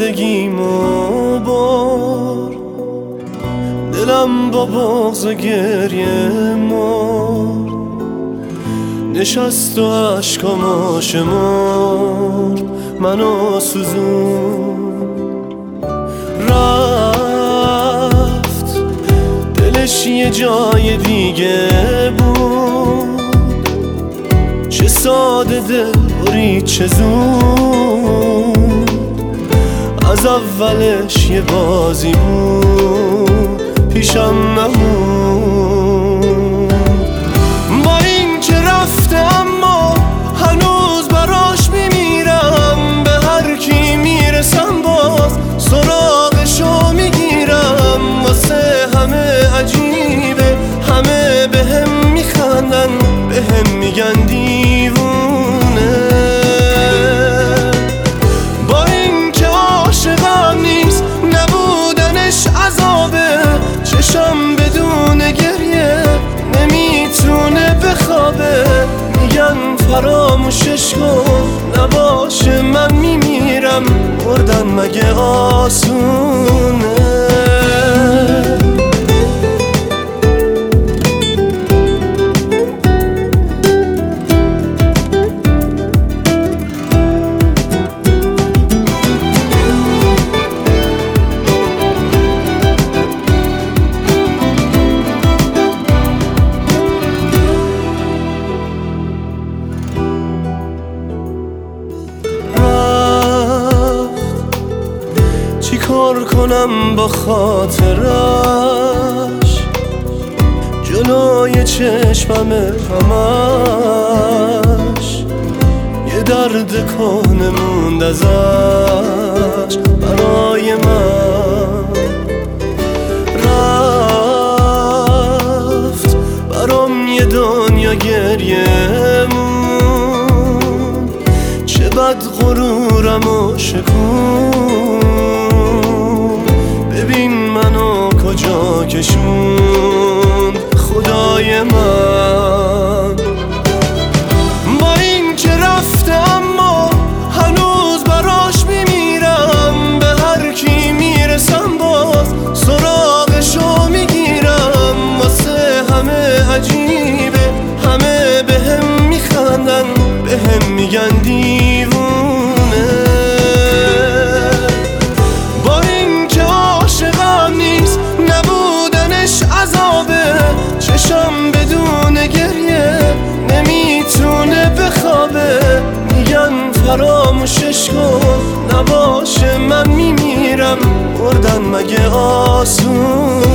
زندگیمو بر، دلم با بغض و گریه مرد، نشست و عشقامو شمرد، منو سوزون. رفت دلش یه جای دیگه بود، چه ساده دل برید چه زود، از اولش یه بازی بود پیشم نمود. با این که رفته اما هنوز براش میمیرم، به هر کی میرسم باز سراغشو میگیرم. واسه همه عجیبه، همه بهم میخندن، بهم میگن دیوونه. با این که عاشقم نیست، نبودنش عذابه، چشم بدون گریه نمیتونه بخوابه. میگن فراموشش کن، نباشه من میمیرم، مردن مگه آسونه؟ چی کار کنم با خاطرش، جلوی چشممه همش، یه درد کهنه موند ازش برای من. رفت برام یه دنیا گریه مون، چه بد غرورمو شکون. ببین منو کجا کشوند خدای من. با این که رفته اما هنوز براش میمیرم، به هر کی میرسم باز سراغشو میگیرم. واسه همه عجیبه، همه بهم میخندن، بهم میگن دیوونه. چشم بدون گریه نمیتونه بخوابه. میگن فراموشش کن، نباشه من میمیرم، مردن مگه آسون؟